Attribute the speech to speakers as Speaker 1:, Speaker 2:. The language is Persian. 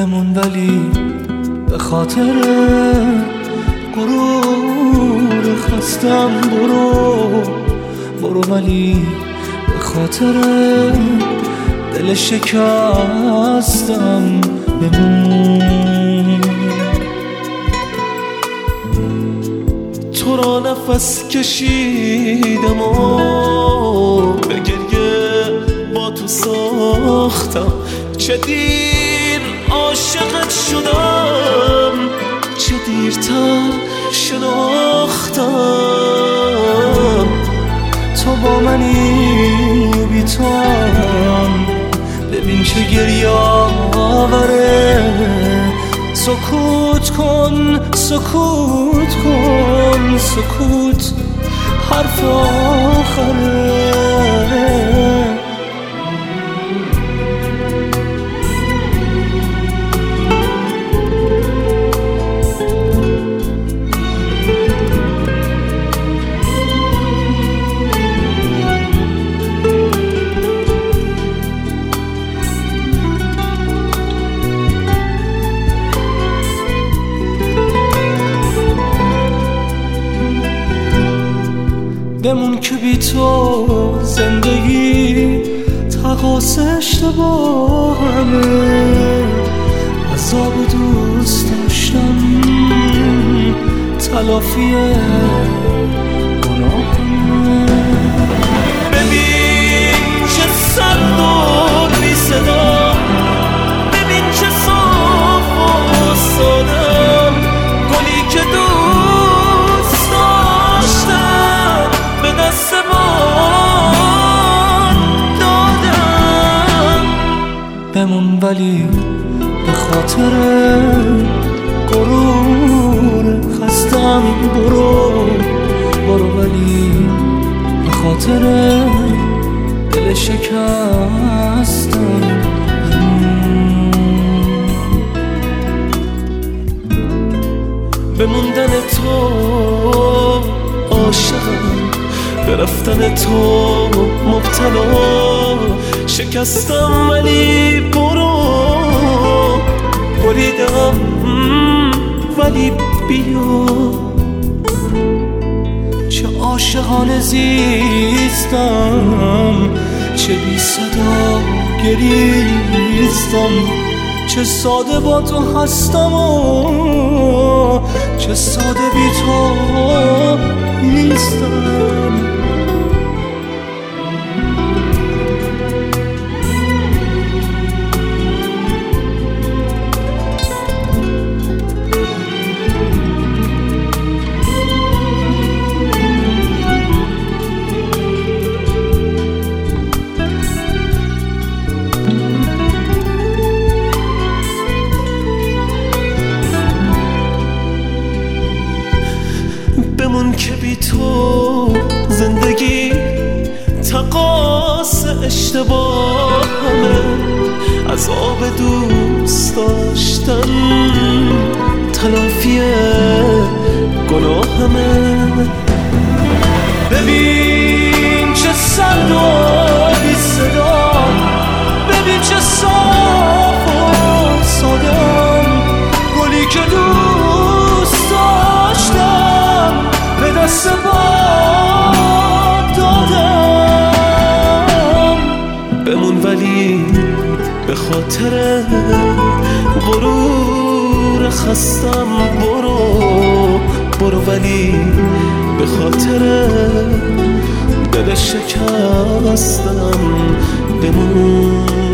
Speaker 1: بمون ولی به خاطر غرور خستم برو ولی به خاطر دل شکستم بمون. تو را نفس کشیدم و به گریه با تو ساختم، چه دیر عاشقت شدم، چه دیرتر شناختم. تو با منی بی توام، ببین چه گریه آوره. سکوت کن سکوت کن، سکوت حرف آخره. بمون که بی تو زندگی تقاس اشتباهمه، عذاب دوست داشتم تلافی گناهمه. ببین چه سرد و بی صدا، ببین چه صاف و سادم، گلی که دوست داشتم به دست من دادم. بمون ولی به خاطر غرور خستم برو ولی به خاطر دل شکستم. به موندن تو عاشقم، به رفتن تو مبتلا، شکستم ولی بریدم ولی بیا. چه عاشقانه زیستم، چه بی صدا گریستم، چه ساده با تو هستم و چه ساده بی تو نیستم. بمون که بی تو زندگی تقاس اشتباهمه، عذاب دوست داشتن تلافی گناهمه. ببین چه سرد و بی صدا، ببین چه صاف و سادم، گلی که دوست داشتم به دست باد دادم. بمون ولی به خاطر غرور خستم برو ولی به خاطر دل شکستم بمون.